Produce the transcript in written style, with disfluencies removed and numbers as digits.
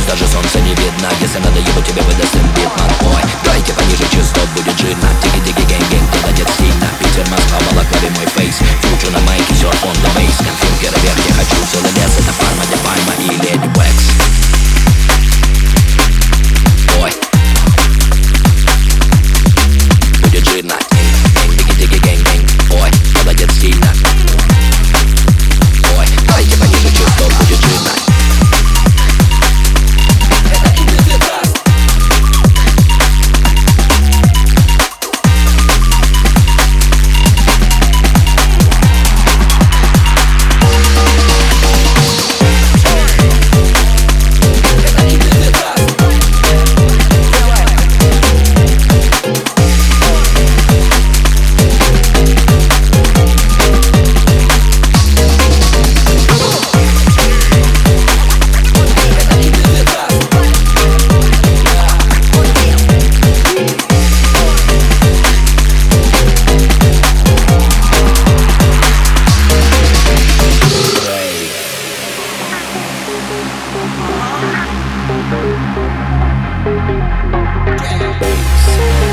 даже солнца не видно. Если надо, ебу тебе выдаст битман. Ой, дайте пониже частот, будет жирно. Тики-тики, гэнг-гэнг, молодец сильно. Питер, Москва, Балаклаве мой фейс. Фьючер на майке, серф он the бейс. Конфинкер вверх, я хочу целый лес. Это Парма, де Пальма и Леди Уэкс. Ой, будет жирно. Тики-тики, гэнг-гэнг. Ой, молодец сильно. Ой, дайте пониже частот, будет жирно. Bass.